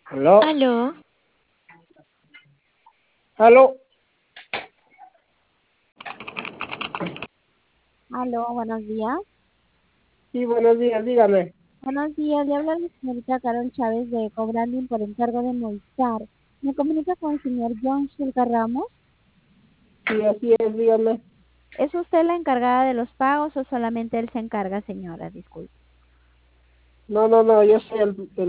Aló, Aló, aló. Aló, buenos días. Sí, buenos días, dígame. Buenos días, le habla la señorita Carol Chávez de Cobranding por encargo de Movistar. Me comunica con el señor John Zulca Ramos. Sí, así es, dígame. ¿Es usted la encargada de los pagos o solamente él se encarga, señora? Disculpe. No, yo soy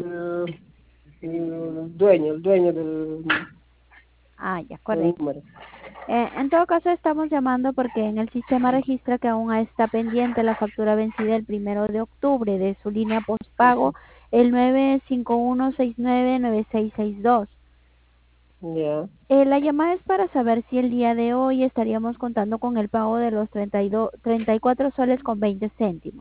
el dueño Ah, ya, del correcto. número. En todo caso, estamos llamando porque en el sistema registra que aún está pendiente la factura vencida el 1 de octubre de su línea postpago, el 951699662. Ya. La llamada es para saber si el día de hoy estaríamos contando con el pago de los 34 soles con 20 céntimos.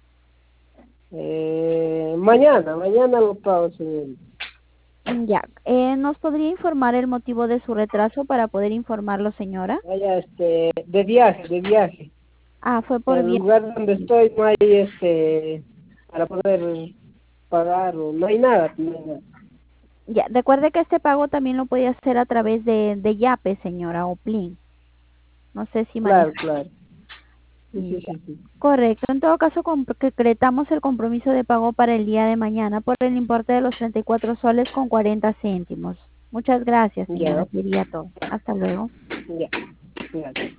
Mañana lo pago, señor. Ya, ¿nos podría informar el motivo de su retraso para poder informarlo, señora? Vaya, de viaje. Ah, fue En por el vía. lugar donde estoy no hay, para poder pagar, o no hay nada, no hay nada. Ya, recuerde que este pago también lo puede hacer a través de Yape, señora, o Plin. No sé si maneja. Claro. Sí, sí, Ya. sí, sí. Correcto. En todo caso, concretamos el compromiso de pago para el día de mañana por el importe de los 34 soles con 40 céntimos. Muchas gracias, señora. Ya, Sería todo. Hasta luego. ya. Ya.